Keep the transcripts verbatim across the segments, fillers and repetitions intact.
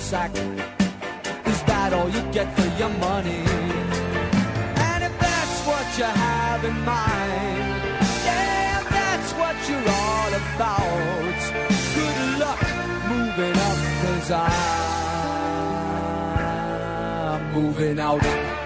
sack. Is that all you get for your money? And if that's what you have in mind, yeah, that's what you're all about. Good luck moving up, 'cause I'm moving out.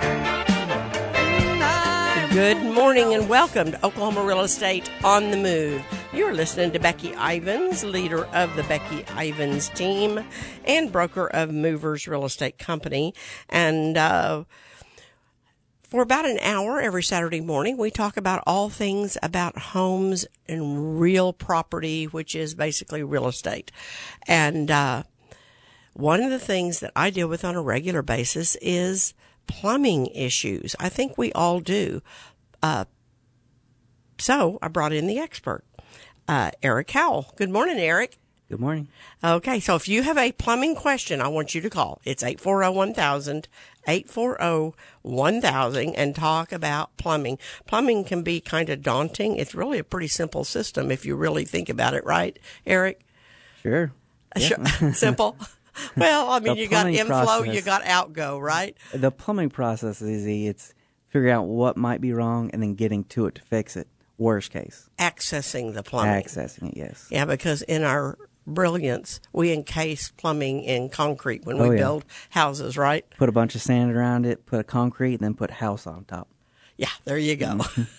Good morning and welcome to Oklahoma Real Estate on the Move. You're listening to Becky Ivins, leader of the Becky Ivins team and broker of Movers Real Estate Company. And uh, for about an hour every Saturday morning, we talk about all things about homes and real property, which is basically real estate. And uh, one of the things that I deal with on a regular basis is plumbing issues. I think we all do. Uh, so I brought in the expert, uh, Eric Howell. Good morning, Eric. Good morning. Okay, so if you have a plumbing question, I want you to call. It's eight four zero, one thousand, eight four zero, one thousand, and talk about plumbing. Plumbing can be kind of daunting. It's really a pretty simple system if you really think about it, right, Eric? Sure. Yeah. Sure. Simple? Well, I mean, The you got inflow, process, you got outgo, right? The plumbing process is easy. It's figuring out what might be wrong and then getting to it to fix it. Worst case. Accessing the plumbing. Accessing it, yes. Yeah, because in our brilliance, we encase plumbing in concrete when we Oh, yeah. build houses, right? Put a bunch of sand around it, put a concrete, and then put a house on top. Yeah, there you go.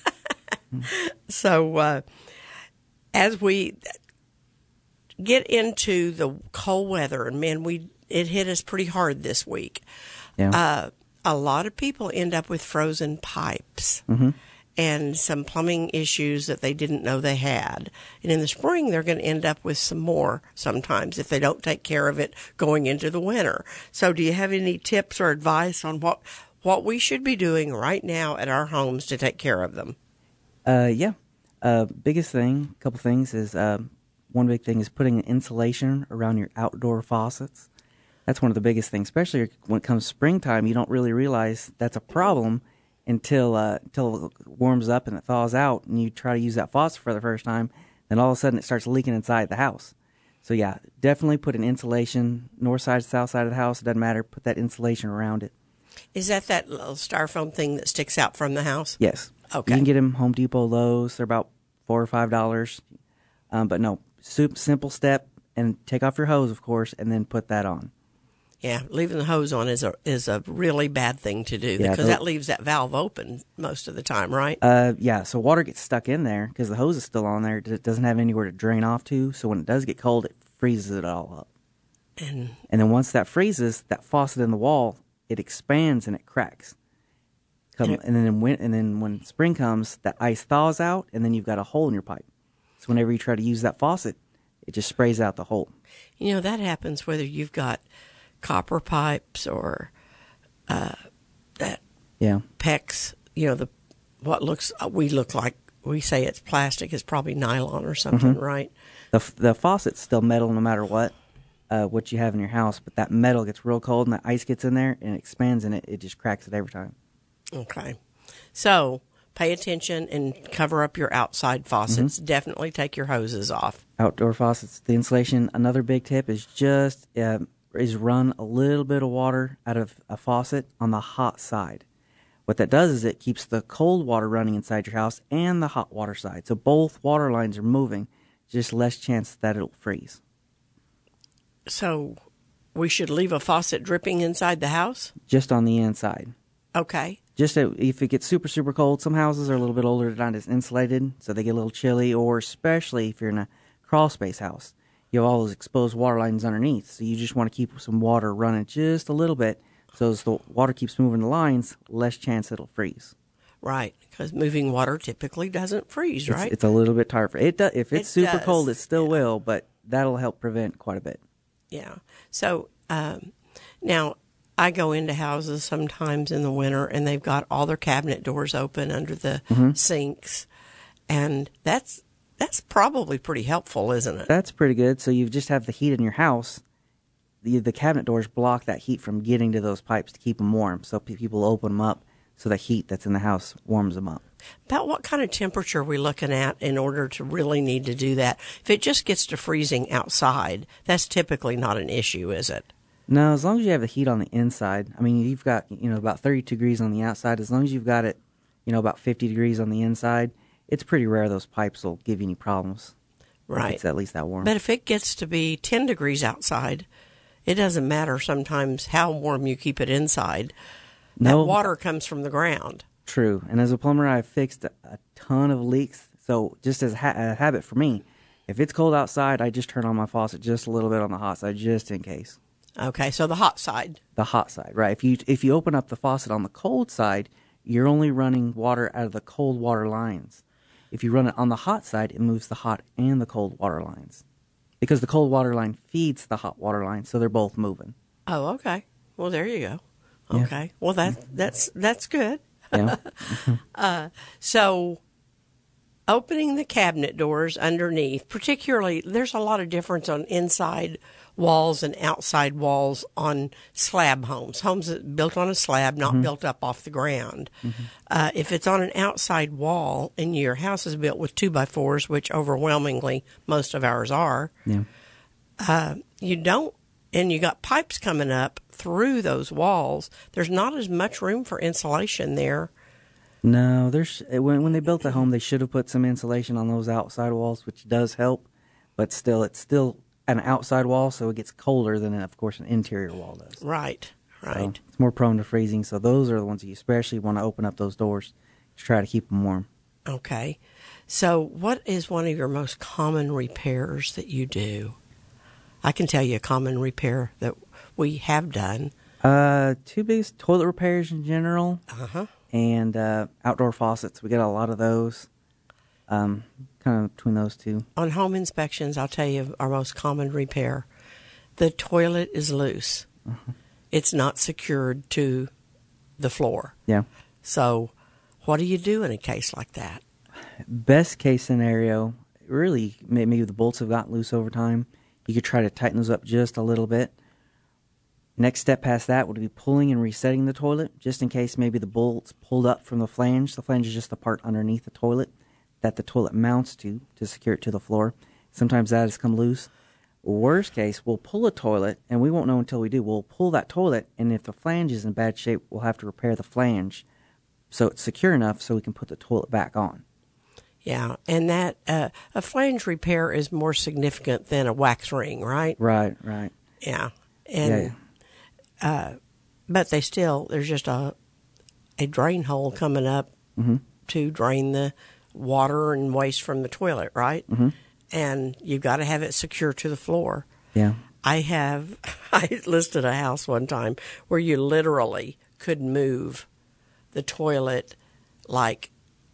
So, uh, as we get into the cold weather, and man, we it hit us pretty hard this week. Yeah. Uh, a lot of people end up with frozen pipes Mm-hmm. and some plumbing issues that they didn't know they had. And in the spring, they're going to end up with some more sometimes if they don't take care of it going into the winter. So do you have any tips or advice on what what we should be doing right now at our homes to take care of them? Uh, yeah. Uh, biggest thing, a couple things is, uh, one big thing is putting insulation around your outdoor faucets. That's one of the biggest things, especially when it comes springtime. You don't really realize that's a problem until uh, until it warms up and it thaws out, and you try to use that faucet for the first time. Then all of a sudden it starts leaking inside the house. So yeah, definitely put an insulation, north side, south side of the house. It doesn't matter. Put that insulation around it. Is that that little styrofoam thing that sticks out from the house? Yes. Okay. You can get them Home Depot, Lowe's. They're about four or five dollars. Um, but no, super simple step, and take off your hose, of course, and then put that on. Yeah, leaving the hose on is a is a really bad thing to do Yeah, because the- that leaves that valve open most of the time, right? Uh, yeah, so water gets stuck in there because the hose is still on there. It doesn't have anywhere to drain off to, so when it does get cold, it freezes it all up. And And then once that freezes, that faucet in the wall, it expands and it cracks. Come, and then when and then when spring comes, that ice thaws out, and then you've got a hole in your pipe. So whenever you try to use that faucet, it just sprays out the hole. you know that happens whether you've got copper pipes or uh, that Yeah. PEX. You know the what looks we look like we say it's plastic is probably nylon or something, Mm-hmm. right? The f- the faucet's still metal no matter what, uh, what you have in your house, but that metal gets real cold and that ice gets in there and it expands and it, it just cracks it every time. Okay, so pay attention and cover up your outside faucets. Mm-hmm. Definitely take your hoses off. Outdoor faucets, the insulation. Another big tip is just uh, is run a little bit of water out of a faucet on the hot side. What that does is it keeps the cold water running inside your house and the hot water side. So both water lines are moving. Just less chance that it'll freeze. So we should leave a faucet dripping inside the house? Just on the inside. Okay. Just to, if it gets super, super cold, some houses are a little bit older, they're not as insulated, so they get a little chilly, or especially if you're in a crawl space house, you have all those exposed water lines underneath, so you just want to keep some water running just a little bit, so as the water keeps moving the lines, less chance it'll freeze. Right, because moving water typically doesn't freeze, It's, right? it's a little bit tired. For it. Do, if it's It super does. cold, it still will, but that'll help prevent quite a bit. Yeah. So um, now I go into houses sometimes in the winter, and they've got all their cabinet doors open under the Mm-hmm. sinks, and that's that's probably pretty helpful, isn't it? That's pretty good. So you just have the heat in your house. The, the cabinet doors block that heat from getting to those pipes to keep them warm. So pe- people open them up so the heat that's in the house warms them up. About what kind of temperature are we looking at in order to really need to do that? If it just gets to freezing outside, that's typically not an issue, is it? No, as long as you have the heat on the inside. I mean, you've got, you know, about thirty-two degrees on the outside. As long as you've got it, you know, about fifty degrees on the inside, it's pretty rare those pipes will give you any problems. Right. It's at least that warm. But if it gets to be ten degrees outside, it doesn't matter sometimes how warm you keep it inside. No. That water comes from the ground. True. And as a plumber, I've fixed a, a ton of leaks. So just as ha- a habit for me, if it's cold outside, I just turn on my faucet just a little bit on the hot side, just in case. Okay, so the hot side. The hot side, right. If you if you open up the faucet on the cold side, you're only running water out of the cold water lines. If you run it on the hot side, it moves the hot and the cold water lines. Because the cold water line feeds the hot water line, so they're both moving. Oh, okay. Well, there you go. Okay. Yeah. Well, that that's that's good. Yeah. uh, so, opening the cabinet doors underneath, particularly, there's a lot of difference on inside walls and outside walls on slab homes, homes that built on a slab, not mm-hmm. built up off the ground. Mm-hmm. Uh, if it's on an outside wall and your house is built with two by fours, which overwhelmingly most of ours are, yeah. uh, you don't, and you got pipes coming up through those walls, there's not as much room for insulation there. No, there's when when they built the home, they should have put some insulation on those outside walls, which does help, but still, it's still an outside wall, so it gets colder than, of course, an interior wall does. Right, right. So it's more prone to freezing, so those are the ones you especially want to open up those doors to try to keep them warm. Okay. So what is one of your most common repairs that you do? I can tell you a common repair that we have done. Uh, two biggest toilet repairs in general, uh-huh. and uh, outdoor faucets. We get a lot of those. Um, kind of between those two. On home inspections, I'll tell you our most common repair. The toilet is loose. Uh-huh. It's not secured to the floor. Yeah. So what do you do in a case like that? Best case scenario, really, maybe the bolts have gotten loose over time. You could try to tighten those up just a little bit. Next step past that would be pulling and resetting the toilet, just in case maybe the bolts pulled up from the flange. The flange is just the part underneath the toilet that the toilet mounts to to secure it to the floor. Sometimes that has come loose. Worst case, we'll pull a toilet, and we won't know until we do. We'll pull that toilet, and if the flange is in bad shape, we'll have to repair the flange so it's secure enough so we can put the toilet back on. Yeah, and that uh, a flange repair is more significant than a wax ring, right? Right, right. Yeah, and yeah. Uh, but they still there's just a a drain hole coming up mm-hmm. to drain the water and waste from the toilet, right? Mm-hmm. And you've got to have it secure to the floor. Yeah. I have, I listed a house one time where you literally could move the toilet like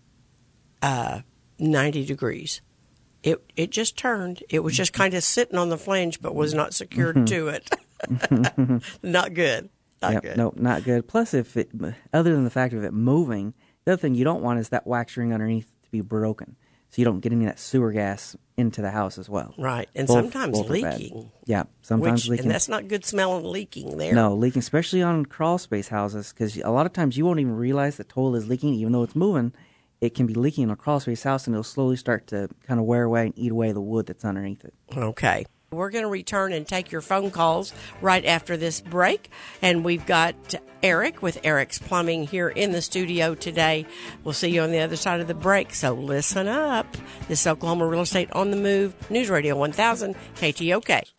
uh, ninety degrees. It it just turned. It was just kind of sitting on the flange, but was not secured mm-hmm. to it. Not good. Not yep, good. No, not good. Plus, if it, other than the fact of it moving, the other thing you don't want is that wax ring underneath to be broken, so you don't get any of that sewer gas into the house as well. Right, and both, sometimes both leaking. Yeah, sometimes which, leaking. And that's not good smelling leaking there. No, leaking, especially on crawl space houses, because a lot of times you won't even realize the toilet is leaking, even though it's moving. It can be leaking in a crawl space house, and it'll slowly start to kind of wear away and eat away the wood that's underneath it. Okay. We're going to return and take your phone calls right after this break. And we've got Eric with Eric's Plumbing here in the studio today. We'll see you on the other side of the break, so listen up. This is Oklahoma Real Estate on the Move, News Radio one thousand, K T O K.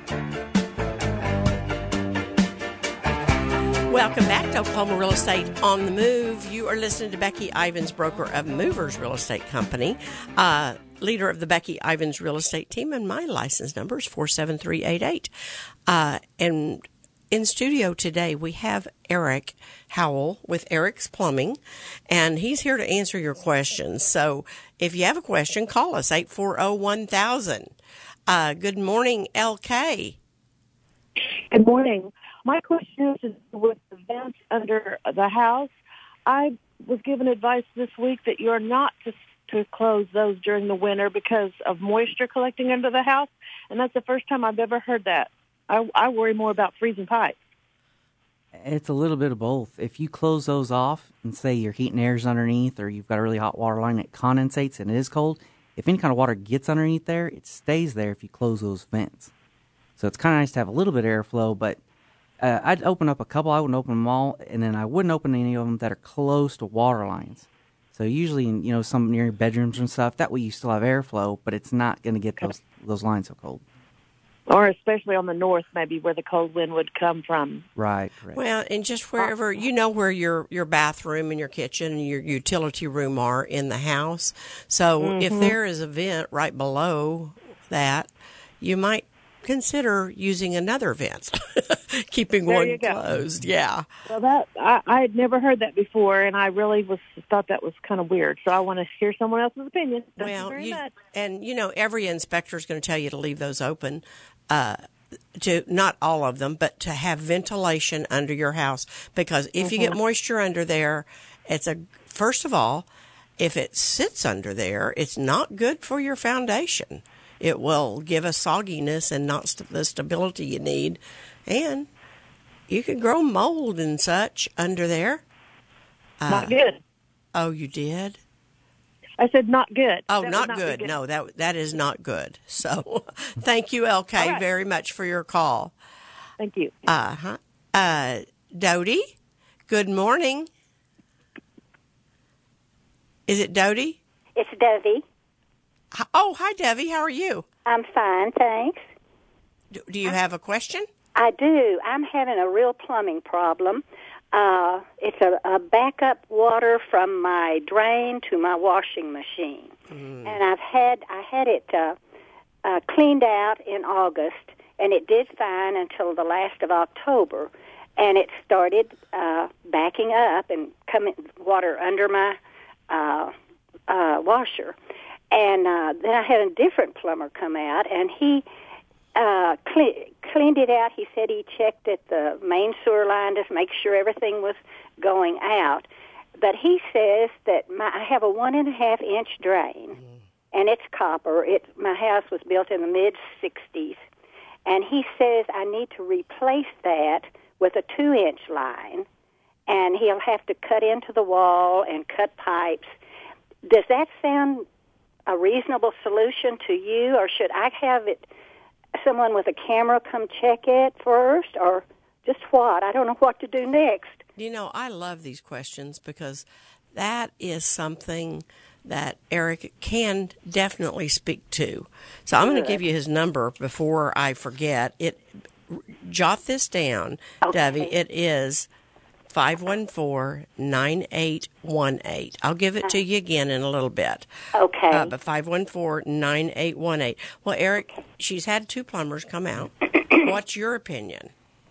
Welcome back to Oklahoma Real Estate on the Move. You are listening to Becky Ivins, broker of Movers Real Estate Company, uh, leader of the Becky Ivins Real Estate Team, and my license number is four seven three eight eight. Uh, and in studio today, we have Eric Howell with Eric's Plumbing, and he's here to answer your questions. So if you have a question, call us, eight four zero, one thousand. Uh, good morning, L K. Good morning. My question is with the vents under the house. I was given advice this week that you're not to to close those during the winter because of moisture collecting under the house, and that's the first time I've ever heard that. I, I worry more about freezing pipes. It's a little bit of both. If you close those off and say your heat and air is underneath, or you've got a really hot water line that condensates and it is cold, if any kind of water gets underneath there, it stays there if you close those vents. So it's kind of nice to have a little bit of airflow, but Uh, I'd open up a couple. I wouldn't open them all, and then I wouldn't open any of them that are close to water lines. So usually, in, you know, some near bedrooms and stuff, that way you still have airflow, but it's not going to get those those lines so cold. Or especially on the north, maybe where the cold wind would come from. Right, correct. Well, and just wherever, you know where your, your bathroom and your kitchen and your utility room are in the house. So mm-hmm. if there is a vent right below that, you might consider using another vent, keeping there one you go. closed. Yeah. Well, that I, I had never heard that before, and I really was thought that was kind of weird. So I want to hear someone else's opinion. Thank well, you very you, much. And, you know, every inspector is going to tell you to leave those open. Uh, to not all of them, but to have ventilation under your house, because if mm-hmm. you get moisture under there, it's a first of all, if it sits under there, it's not good for your foundation. It will give a sogginess and not st- the stability you need, and you can grow mold and such under there. Uh, not good. Oh, you did? I said not good. Oh, that not, not good. good. No, that that is not good. So, thank you, L K, right. very much for your call. Thank you. Uh huh. Uh, Dodie, good morning. Is it Dodie? It's Debbie. Oh, hi, Debbie. How are you? I'm fine, thanks. Do, do you have a question? I do. I'm having a real plumbing problem. Uh, it's a, a backup water from my drain to my washing machine, mm. and I've had I had it uh, uh, cleaned out in August, and it did fine until the last of October, and it started uh, backing up and coming water under my uh, uh, washer, and uh, then I had a different plumber come out, and he. Uh, clean, cleaned it out. He said he checked at the main sewer line to make sure everything was going out. But he says that my, I have a one and a half inch drain, mm. and it's copper. It, my house was built in the mid sixties, and he says I need to replace that with a two inch line, and he'll have to cut into the wall and cut pipes. Does that sound a reasonable solution to you, or should I have it? Someone with a camera come check it first, or just what? I don't know what to do next. You know, I love these questions because that is something that Eric can definitely speak to. So I'm going to give you his number before I forget. It. Jot this down, okay. Debbie. It is five one four, nine eight one eight. I'll give it to you again in a little bit. Okay. Uh, but five one four, nine eight one eight. Well, Eric, she's had two plumbers come out. What's your opinion?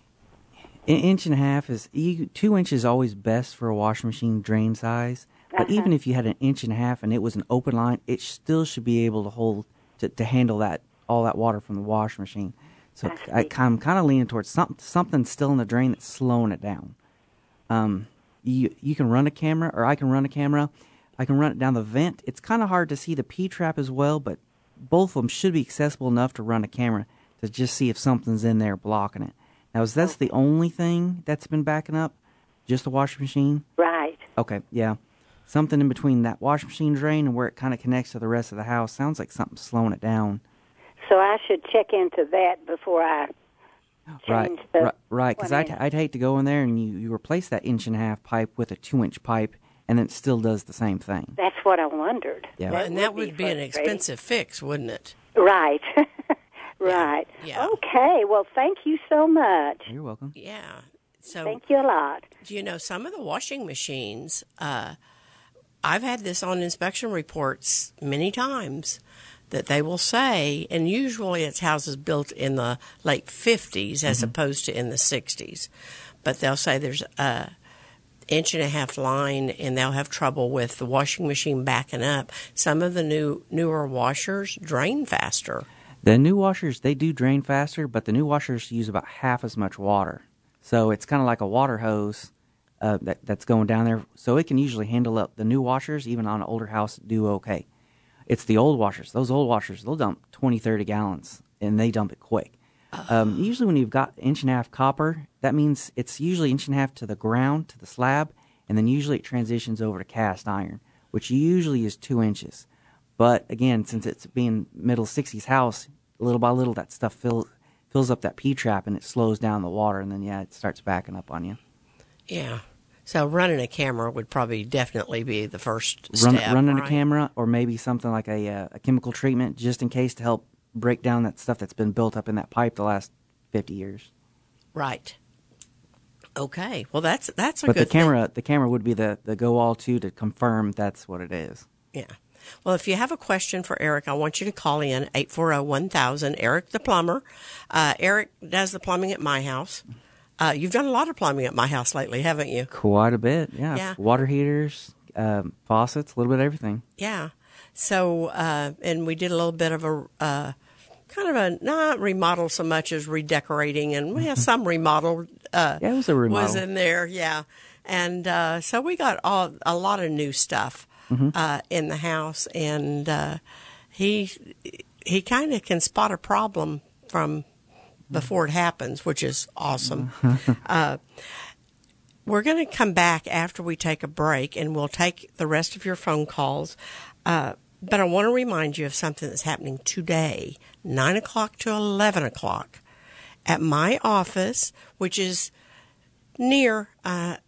An inch and a half is, two inches is always best for a washing machine drain size. But uh-huh. even if you had an inch and a half and it was an open line, it still should be able to hold, to, to handle that, all that water from the washing machine. So I, I'm kind of leaning towards something, something still in the drain that's slowing it down. Um, you you can run a camera, or I can run a camera. I can run it down the vent. It's kind of hard to see the P-trap as well, but both of them should be accessible enough to run a camera to just see if something's in there blocking it. Now, is that the only thing that's been backing up? Just the washing machine? Right. Okay, yeah. Something in between that washing machine drain and where it kind of connects to the rest of the house. Sounds like something's slowing it down. So I should check into that before I... Right, right, right. Because I'd, I'd hate to go in there and you, you replace that inch and a half pipe with a two inch pipe, and then it still does the same thing. That's what I wondered. Yeah, well, and that would be, be an frustrating. expensive fix, wouldn't it? Right, right. Yeah. Okay. Well, thank you so much. You're welcome. Yeah. So thank you a lot. You know, some of the washing machines. Uh, I've had this on inspection reports many times. That they will say, and usually it's houses built in the late fifties as mm-hmm. opposed to in the sixties, but they'll say there's a inch and a half line and they'll have trouble with the washing machine backing up. Some of the new newer washers drain faster. The new washers, they do drain faster, but the new washers use about half as much water. So it's kind of like a water hose uh, that, that's going down there. So it can usually handle up. The new washers, even on an older house, do okay. It's the old washers. Those old washers, they'll dump twenty, thirty gallons, and they dump it quick. Um, usually when you've got inch and a half copper, that means it's usually inch and a half to the ground, to the slab, and then usually it transitions over to cast iron, which usually is two inches. But, again, since it's being middle sixties house, little by little that stuff fill, fills up that P-trap and it slows down the water, and then, yeah, it starts backing up on you. Yeah. So running a camera would probably definitely be the first Run, step, running right? a camera, or maybe something like a, uh, a chemical treatment, just in case, to help break down that stuff that's been built up in that pipe the last fifty years. Right. Okay. Well, that's that's a but good the camera, thing. the camera would be the, the go-all to to confirm that's what it is. Yeah. Well, if you have a question for Eric, I want you to call in eight four zero, one thousand, Eric the plumber. Uh, Eric does the plumbing at my house. Uh, you've done a lot of plumbing at my house lately, haven't you? Quite a bit, yeah. Yeah. Water heaters, um, faucets, a little bit of everything. Yeah. So, uh, and we did a little bit of a uh, kind of a not remodel so much as redecorating, and we have some remodel. Uh, Yeah, it was a remodel. Was in there, yeah. And uh, so we got all a lot of new stuff Mm-hmm. uh, in the house, and uh, he he kind of can spot a problem from before it happens, which is awesome. uh, we're going to come back after we take a break, and we'll take the rest of your phone calls. Uh, but I want to remind you of something that's happening today, nine o'clock to eleven o'clock, at my office, which is near uh,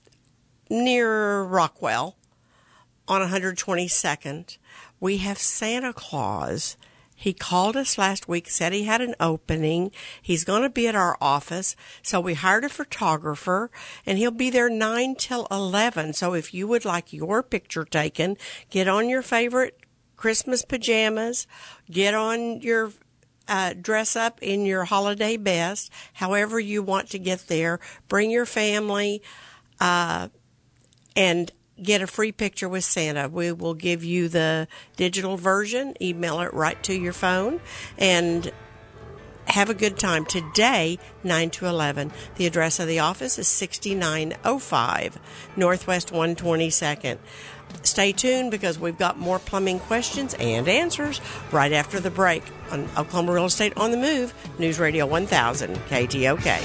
near Rockwell on one hundred twenty-second. We have Santa Claus. He called us last week, said he had an opening. He's going to be at our office. So we hired a photographer, and he'll be there nine till eleven. So if you would like your picture taken, get on your favorite Christmas pajamas, get on your uh, dress up in your holiday best, however you want to get there. Bring your family, uh, and get a free picture with Santa. We will give you the digital version, email it right to your phone, and have a good time. Today, nine to eleven. The address of the office is sixty-nine oh five Northwest one hundred twenty-second. Stay tuned, because we've got more plumbing questions and answers right after the break on Oklahoma Real Estate on the Move, News Radio one thousand, K T O K.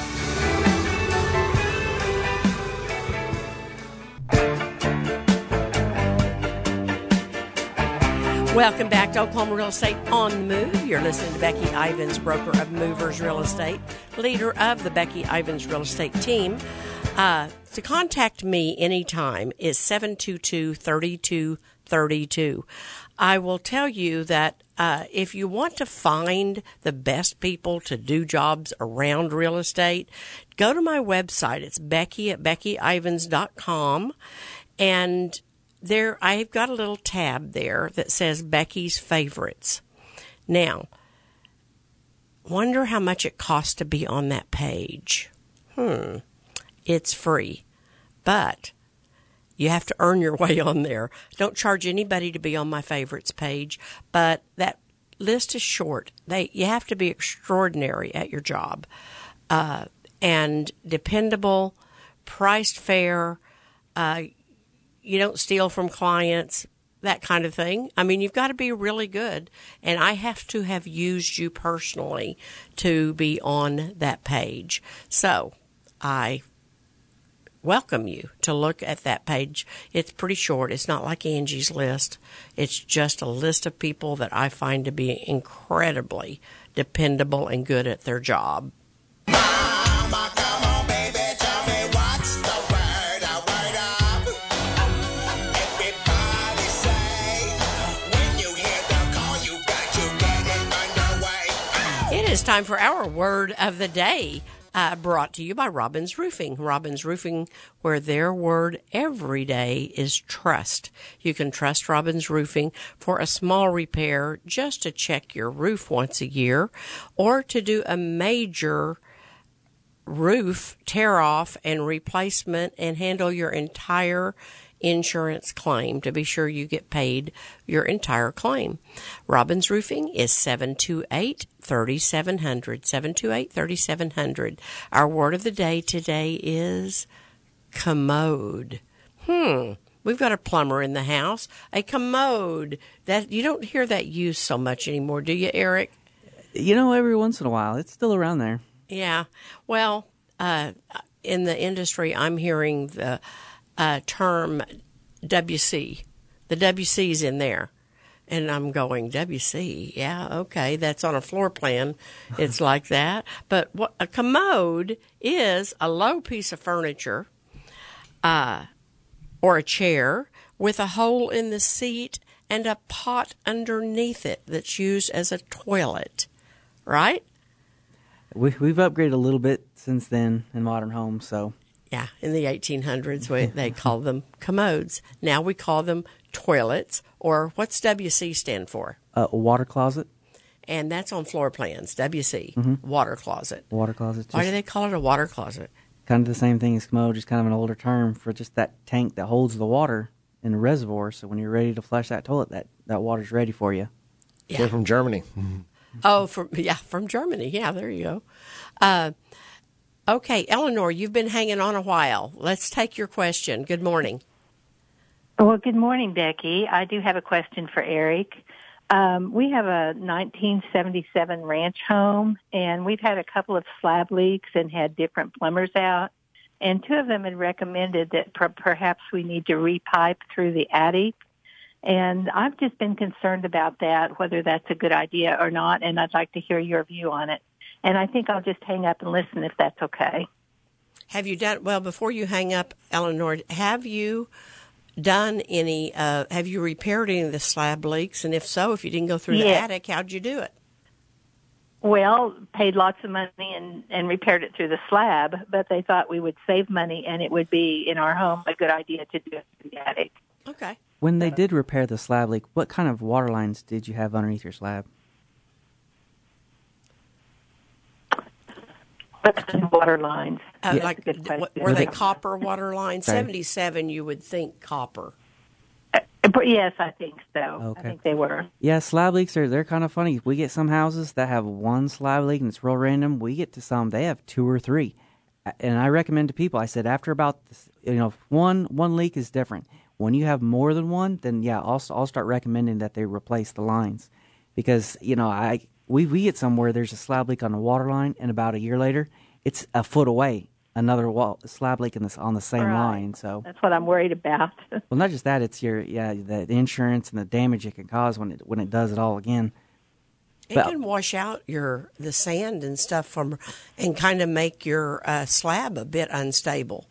Welcome back to Oklahoma Real Estate on the Move. You're listening to Becky Ivins, broker of Movers Real Estate, leader of the Becky Ivins Real Estate team. Uh, to contact me anytime is seven two two, three two three two. I will tell you that uh, if you want to find the best people to do jobs around real estate, go to my website. It's Becky at becky ivins dot com, and there, I've got a little tab there that says Becky's Favorites. Now, wonder how much it costs to be on that page. Hmm. It's free, but you have to earn your way on there. Don't charge anybody to be on my favorites page, but that list is short. They you have to be extraordinary at your job, uh, and dependable, priced fair. Uh, You don't steal from clients, that kind of thing. I mean, you've got to be really good, and I have to have used you personally to be on that page. So I welcome you to look at that page. It's pretty short. It's not like Angie's List. It's just a list of people that I find to be incredibly dependable and good at their job. Mama, come on, baby, tell me what's the word, a word up. Everybody say, when you hear the call, you've got to get it underway. It is time for our word of the day, uh, brought to you by Robbins Roofing. Robbins Roofing, where their word every day is trust. You can trust Robbins Roofing for a small repair, just to check your roof once a year, or to do a major roof tear off and replacement and handle your entire insurance claim to be sure you get paid your entire claim. Robbins Roofing is seven two eight, three seven zero zero, seven two eight, three seven zero zero. Our word of the day today is commode. Hmm. We've got a plumber in the house. A commode. That you don't hear that used so much anymore, do you, Eric? You know, every once in a while, it's still around there. Yeah. Well, uh, in the industry, I'm hearing the uh, term W C. The W C's in there. And I'm going, W C, yeah, okay, that's on a floor plan. It's like that. But what a commode is a low piece of furniture uh, or a chair with a hole in the seat and a pot underneath it that's used as a toilet, right? We, we've upgraded a little bit since then in modern homes, so. Yeah, in the eighteen hundreds, we, they called them commodes. Now we call them toilets, or what's W C stand for? Uh, a water closet. And that's on floor plans, W C, Mm-hmm. water closet. Water closet. Why do just they call it a water closet? Kind of the same thing as commode, just kind of an older term for just that tank that holds the water in the reservoir. So when you're ready to flush that toilet, that, that water's ready for you. Yeah. They're from Germany. Oh, from yeah, from Germany. Yeah, there you go. Uh, okay, Eleanor, you've been hanging on a while. Let's take your question. Good morning. Well, good morning, Becky. I do have a question for Eric. Um, we have a nineteen seventy-seven ranch home, and we've had a couple of slab leaks and had different plumbers out. And two of them had recommended that per- perhaps we need to repipe through the attic. And I've just been concerned about that, whether that's a good idea or not, and I'd like to hear your view on it. And I think I'll just hang up and listen if that's okay. Have you done, well, before you hang up, Eleanor, have you done any, uh, have you repaired any of the slab leaks? And if so, if you didn't go through the Yes. attic, how'd you do it? Well, paid lots of money and, and repaired it through the slab, but they thought we would save money and it would be in our home a good idea to do it through the attic. Okay. When they did repair the slab leak, what kind of water lines did you have underneath your slab? What kind of water lines? Uh, Yeah. like, That's a good w- question. were they copper water lines? Okay. seventy-seven, you would think copper. Uh, but yes, I think so. Okay. I think they were. Yeah, slab leaks are they're kind of funny. We get some houses that have one slab leak and it's real random. We get to some they have two or three, and I recommend to people. I said after about this, you know one one leak is different. When you have more than one, then yeah, I'll I'll start recommending that they replace the lines, because you know I we we get somewhere there's a slab leak on the water line, and about a year later it's a foot away another wall, slab leak in this on the same Right. line. So That's what I'm worried about. well, not just that, it's your yeah the, the insurance and the damage it can cause when it when it does it all again. It Well- can wash out your the sand and stuff from, and kind of make your uh, slab a bit unstable.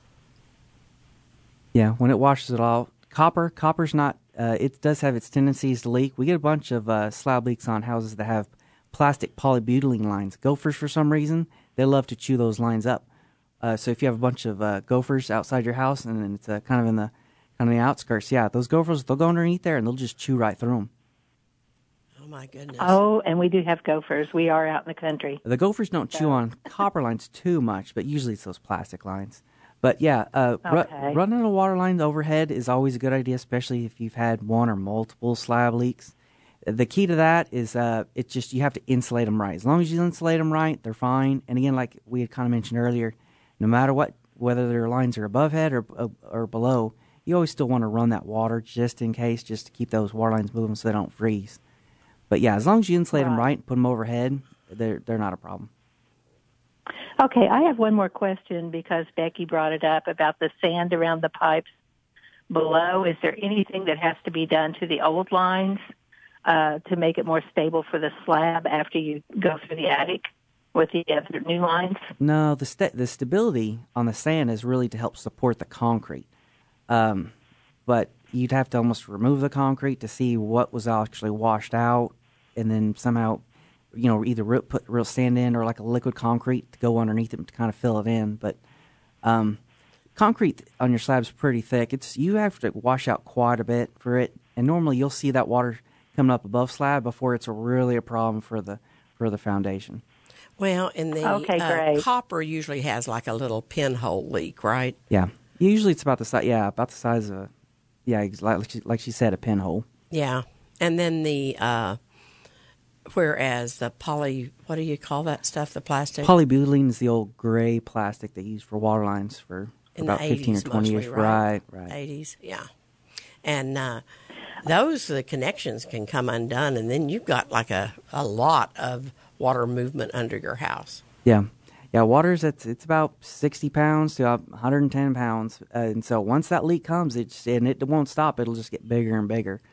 Yeah, when it washes it all, copper copper's not. Uh, it does have its tendencies to leak. We get a bunch of uh, slab leaks on houses that have plastic polybutylene lines. Gophers, for some reason, they love to chew those lines up. Uh, so if you have a bunch of uh, gophers outside your house and it's uh, kind of in the kind of the outskirts, yeah, those gophers they'll go underneath there and they'll just chew right through them. Oh my goodness! Oh, and we do have gophers. We are out in the country. The gophers don't chew on copper lines too much, but usually it's those plastic lines. But yeah, uh, ru- Okay. running a water line overhead is always a good idea, especially if you've had one or multiple slab leaks. The key to that is uh, it's just you have to insulate them right. As long as you insulate them right, they're fine. And again, like we had kind of mentioned earlier, no matter what, whether their lines are above head or uh, or below, you always still want to run that water just in case, just to keep those water lines moving so they don't freeze. But yeah, as long as you insulate them Right. right, put them overhead, they're they're not a problem. Okay, I have one more question because Becky brought it up about the sand around the pipes below. Is there anything that has to be done to the old lines uh, to make it more stable for the slab after you go through the attic with the other new lines? No, the sta the stability on the sand is really to help support the concrete. Um, but you'd have to almost remove the concrete to see what was actually washed out, and then somehow, you know, either re- put real sand in or like a liquid concrete to go underneath it to kind of fill it in. But um, concrete on your slab is pretty thick. It's you have to wash out quite a bit for it, and normally you'll see that water coming up above slab before it's really a problem for the for the foundation. Well, and the Okay, uh, great. copper usually has like a little pinhole leak, right? Yeah, usually it's about the size. Yeah, about the size of a yeah, ex- like she, like she said, a pinhole. Yeah, and then the uh, whereas the poly, what do you call that stuff? The plastic Polybutylene is the old gray plastic they use for water lines for in about the fifteen or eighties twenty mostly, years. right? Right, right. Eighties, yeah, and uh, those the connections can come undone, and then you've got like a a lot of water movement under your house. Yeah, yeah. Water's it's it's about sixty pounds to one hundred ten pounds, uh, and so once that leak comes, it's and it won't stop. It'll just get bigger and bigger.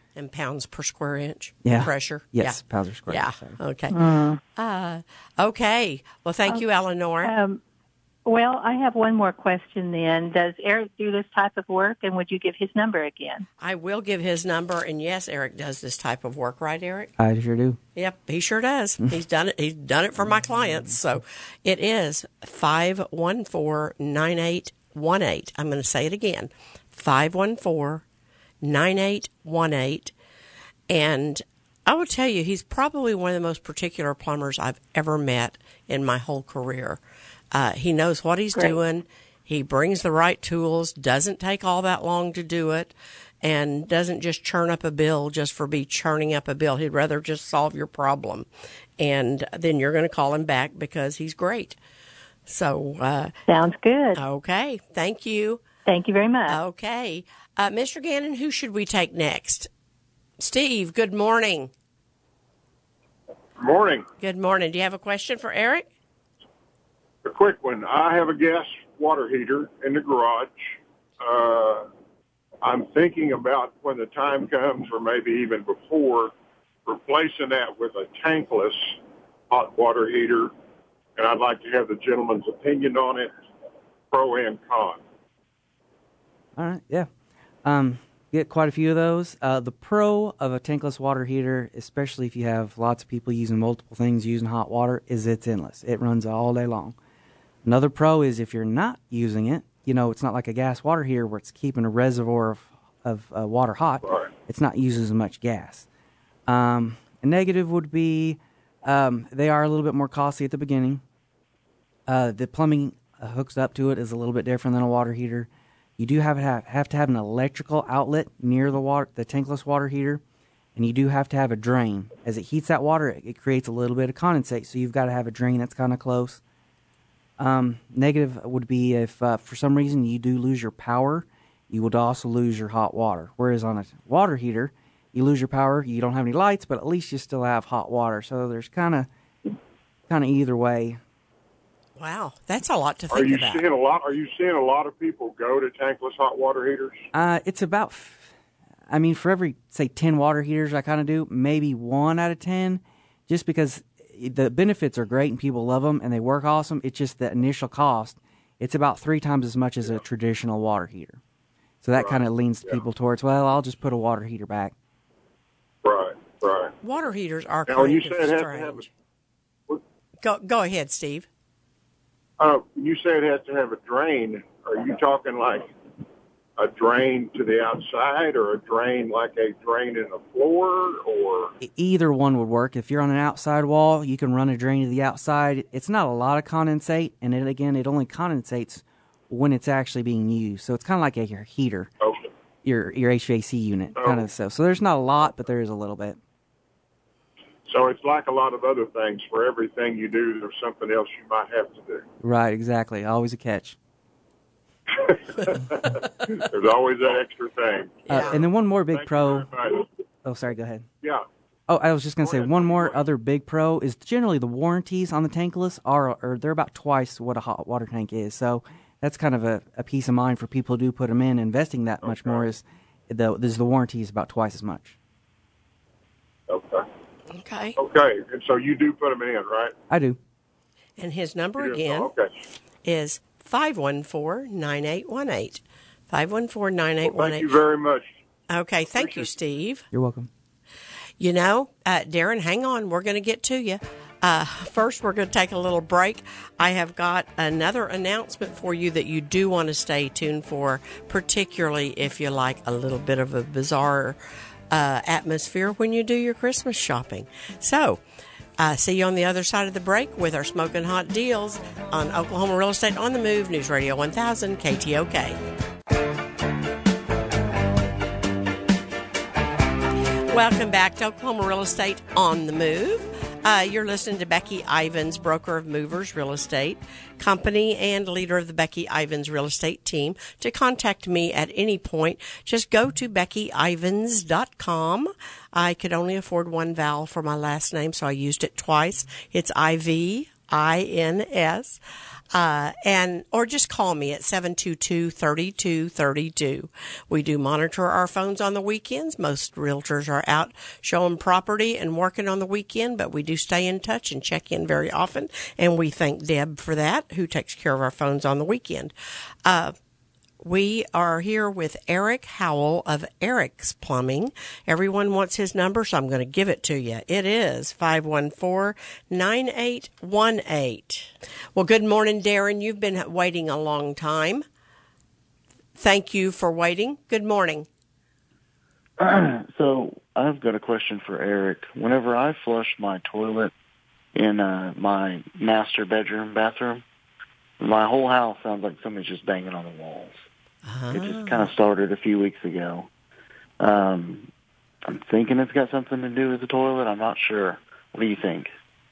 And pounds per square inch Yeah. pressure? Yes, Yeah. pounds per square Yeah. inch. sorry. Okay. Mm. Uh, okay. Well, thank you, Eleanor. Um, well, I have one more question then. Does Eric do this type of work, and would you give his number again? I will give his number, and yes, Eric does this type of work, right, Eric? I sure do. Yep, he sure does. He's done it. He's done it for my clients. So it is five one four, nine eight one eight. I'm going to say it again. five one four, nine eight one eight. And I will tell you, he's probably one of the most particular plumbers I've ever met in my whole career. Uh, he knows what he's Great. doing. He brings the right tools, doesn't take all that long to do it, and doesn't just churn up a bill just for be churning up a bill. He'd rather just solve your problem. And then you're going to call him back because he's great. So, uh, Sounds good. okay. Thank you. Thank you very much. Okay. Uh, Mister Gannon, who should we take next? Steve, good morning. Morning. Good morning. Do you have a question for Eric? A quick one. I have a gas water heater in the garage. Uh, I'm thinking about when the time comes, or maybe even before, replacing that with a tankless hot water heater, and I'd like to have the gentleman's opinion on it, pro and con. All right, yeah. Um, get quite a few of those. Uh, the pro of a tankless water heater, especially if you have lots of people using multiple things using hot water, is it's endless. It runs all day long. Another pro is if you're not using it, you know, it's not like a gas water heater where it's keeping a reservoir of, of uh, water hot. Right. It's not using as much gas. Um, a negative would be um, they are a little bit more costly at the beginning. Uh, the plumbing uh, hooks up to it is a little bit different than a water heater. You do have to have, have to have an electrical outlet near the water, the tankless water heater, and you do have to have a drain. As it heats that water, it, it creates a little bit of condensate, so you've got to have a drain that's kind of close. Um, negative would be if uh, for some reason you do lose your power, you would also lose your hot water. Whereas on a water heater, you lose your power, you don't have any lights, but at least you still have hot water. So there's kind of kind of either way. Wow, that's a lot to Are think you about. seeing a lot? Are you seeing a lot of people go to tankless hot water heaters? Uh, it's about, f- I mean, for every, say, ten water heaters I kind of do, maybe one out of ten, just because the benefits are great and people love them and they work awesome. It's just the initial cost. It's about three times as much as a traditional water heater. So that Right. kind of leans Yeah. people towards, well, I'll just put a water heater back. Right, right. Water heaters are Now, when kind you of say it has to strange. have a- what- Go, go ahead, Steve. Uh, when you say it has to have a drain, are you talking like a drain to the outside, or a drain like a drain in the floor, or? E- Either one would work. If you're on an outside wall, you can run a drain to the outside. It's not a lot of condensate, and it, again, it only condensates when it's actually being used. So it's kind of like a, your heater, Okay. your your H V A C unit, Oh. kind of so. So there's not a lot, but there is a little bit. So it's like a lot of other things. For everything you do, there's something else you might have to do. Right, exactly. Always a catch. There's always that extra thing. Uh, and then one more big Thank you pro. very much. Oh, sorry. Go ahead. Yeah. Oh, I was just going to Go say ahead. one Go more ahead. other big pro is generally the warranties on the tankless are, or they're about twice what a hot water tank is. So that's kind of a, a peace of mind for people who do put them in. Investing that much Okay. more is the there's the warranty is about twice as much. Okay. Okay. Okay. And so you do put them in, right? I do. And his number You do? again Okay. is five one four, nine eight one eight. five one four, nine eight Well, one thank eight. you very much. Okay, thank you, Appreciate it. Steve. You're welcome. You know, uh, Darren, hang on. We're going to get to you. Uh, first, we're going to take a little break. I have got another announcement for you that you do want to stay tuned for, particularly if you like a little bit of a bizarre uh, atmosphere when you do your Christmas shopping. So, uh, see you on the other side of the break with our smoking hot deals on Oklahoma Real Estate on the Move, News Radio one thousand, K T O K. Welcome back to Oklahoma Real Estate on the Move. Uh, you're listening to Becky Ivins, broker of Movers Real Estate Company and leader of the Becky Ivins Real Estate team. To contact me at any point, just go to becky ivins dot com. I could only afford one vowel for my last name, so I used it twice. It's I V I N S. Uh, and, or just call me at seven two two, three two three two. We do monitor our phones on the weekends. Most realtors are out showing property and working on the weekend, but we do stay in touch and check in very often. And we thank Deb for that, who takes care of our phones on the weekend. Uh, We are here with Eric Howell of Eric's Plumbing. Everyone wants his number, so I'm going to give it to you. It is five one four, nine eight one eight. Well, good morning, Darren. You've been waiting a long time. Thank you for waiting. Good morning. So I've got a question for Eric. Whenever I flush my toilet in uh, my master bedroom bathroom, my whole house sounds like somebody's just banging on the walls. Oh. It just kind of started a few weeks ago. Um, I'm thinking it's got something to do with the toilet. I'm not sure. What do you think?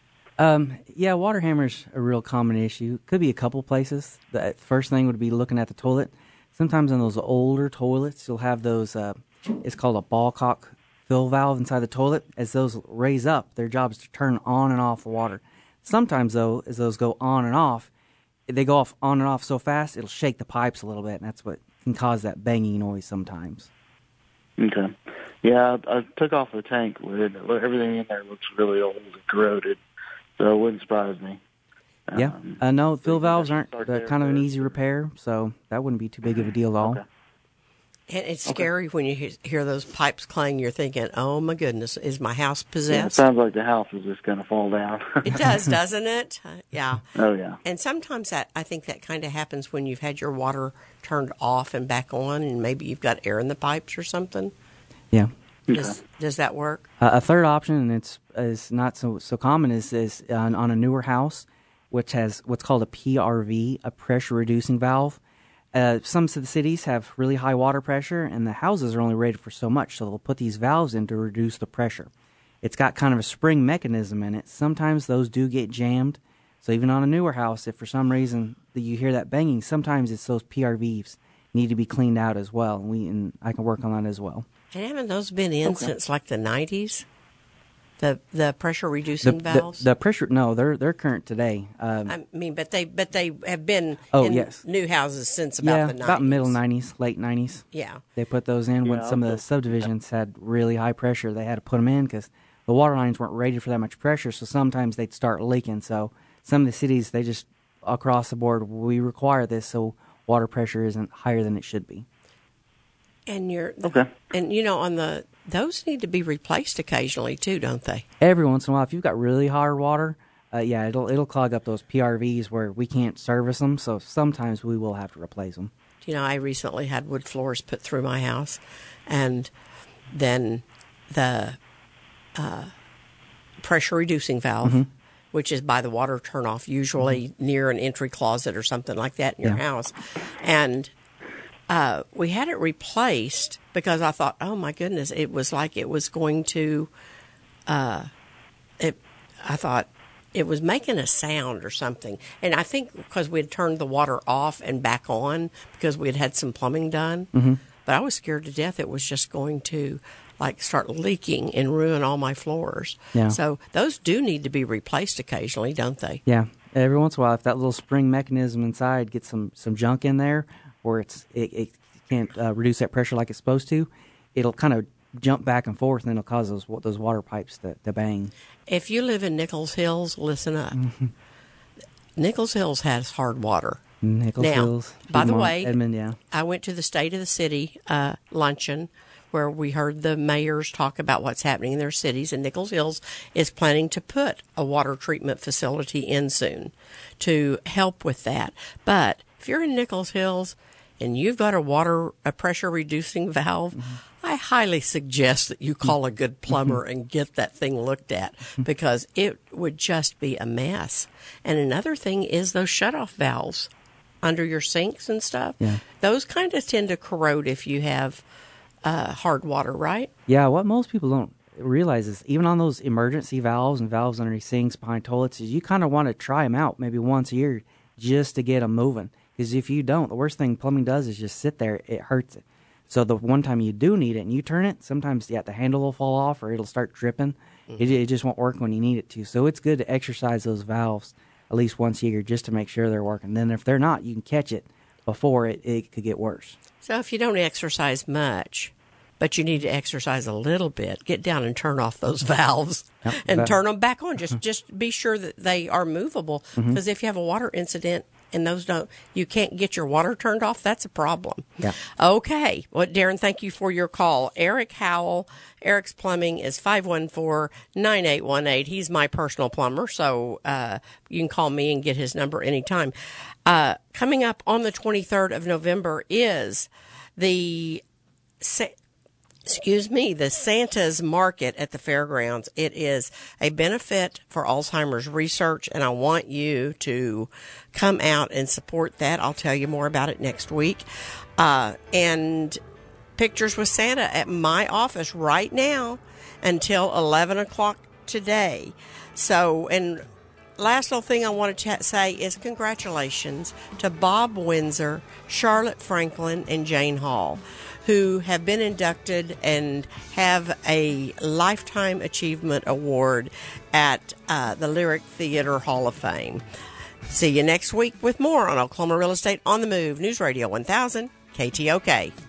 Um, yeah, water hammer's a real common issue. Could be a couple places. The first thing would be looking at the toilet. Sometimes in those older toilets, you'll have those, uh, it's called a ball cock fill valve inside the toilet. As those raise up, their job is to turn on and off the water. Sometimes, though, as those go on and off, they go off on and off so fast, it'll shake the pipes a little bit, and that's what can cause that banging noise sometimes. Okay. Yeah, I, I took off the tank with it. Everything in there looks really old and corroded, so it wouldn't surprise me. Um, Yeah. Uh, no, fill valves aren't start uh, there kind of an first. easy repair, so that wouldn't be too big of a deal at all. Okay. And it's scary when you he- hear those pipes clang. You're thinking, oh, my goodness, is my house Yeah, it possessed? sounds like the house is just going to fall down. It does, doesn't it? Uh, yeah. Oh, yeah. And sometimes that I think that kind of happens when you've had your water turned off and back on, and maybe you've got air in the pipes or something. Yeah. Does, does that work? Uh, a third option, and it's is not so so common, is is on, on a newer house, which has what's called a P R V, a pressure reducing valve. Uh, some of the cities have really high water pressure, and the houses are only rated for so much, so they'll put these valves in to reduce the pressure. It's got kind of a spring mechanism in it. Sometimes those do get jammed. So even on a newer house, if for some reason that you hear that banging, sometimes it's those P R Vs need to be cleaned out as well. And we and I can work on that as well. And haven't those been in Okay. since like the nineties? The the pressure The, reducing the, valves. the pressure, no, they're they're current today. Um, I mean, but they but they have been Oh, in yes. new houses since about yeah, the nineties. about middle nineties, late nineties. Yeah. They put those in when Yeah, some of the I'll- subdivisions had really high pressure. They had to put them in because the water lines weren't rated for that much pressure, so sometimes they'd start leaking. So some of the cities, they just, across the board, we require this so water pressure isn't higher than it should be. And you're Okay. and you know on the those need to be replaced occasionally too, don't they? Every once in a while, if you've got really hard water, uh, yeah, it'll it'll clog up those P R Vs where we can't service them, so sometimes we will have to replace them. You know, I recently had wood floors put through my house, and then the uh, pressure reducing valve, Mm-hmm. which is by the water turnoff, usually near an entry closet or something like that in your Yeah. house, and uh, we had it replaced because I thought, oh my goodness, it was like it was going to. Uh, it, I thought. It was making a sound or something. And I think because we had turned the water off and back on because we had had some plumbing done. Mm-hmm. But I was scared to death it was just going to, like, start leaking and ruin all my floors. Yeah. So those do need to be replaced occasionally, don't they? Yeah, every once in a while, if that little spring mechanism inside gets some, some junk in there, or it's it, it can't uh, reduce that pressure like it's supposed to, it'll kind of jump back and forth, and it'll cause those those water pipes to, to bang. If you live in Nichols Hills, listen up. Mm-hmm. Nichols Hills has hard water. Nichols Now, Hills, by the Piedmont, way, Edmond, yeah. I went to the State of the City uh, luncheon where we heard the mayors talk about what's happening in their cities, and Nichols Hills is planning to put a water treatment facility in soon to help with that. But if you're in Nichols Hills and you've got a water a pressure reducing valve, mm-hmm. I highly suggest that you call a good plumber Mm-hmm. and get that thing looked at because it would just be a mess. And another thing is those shutoff valves under your sinks and stuff. Yeah. Those kind of tend to corrode if you have uh, hard water, right? Yeah, what most people don't realize is even on those emergency valves and valves underneath sinks behind toilets is you kind of want to try them out maybe once a year just to get them moving. Because if you don't, the worst thing plumbing does is just sit there. It hurts it. So the one time you do need it and you turn it, sometimes yeah, the handle will fall off or it'll start dripping. Mm-hmm. It, it just won't work when you need it to. So it's good to exercise those valves at least once a year just to make sure they're working. Then if they're not, you can catch it before it, it could get worse. So if you don't exercise much, but you need to exercise a little bit, get down and turn off those valves Yep, and that- turn them back on. Just just be sure that they are movable, because if you have a water incident and those don't, you can't get your water turned off, that's a problem. Yeah. Okay. Well, Darren, thank you for your call. Eric Howell, Eric's Plumbing is five one four, nine eight one eight. He's my personal plumber, so uh, you can call me and get his number anytime. Uh, coming up on the twenty-third of November is the... Sa- Excuse me, the Santa's Market at the fairgrounds. It is a benefit for Alzheimer's research, and I want you to come out and support that. I'll tell you more about it next week. Uh, and Pictures with Santa at my office right now until eleven o'clock today. So, and last little thing I want to chat, say is congratulations to Bob Windsor, Charlotte Franklin, and Jane Hall, who have been inducted and have a Lifetime Achievement Award at uh, the Lyric Theater Hall of Fame. See you next week with more on Oklahoma Real Estate on the Move, News Radio one thousand, K T O K.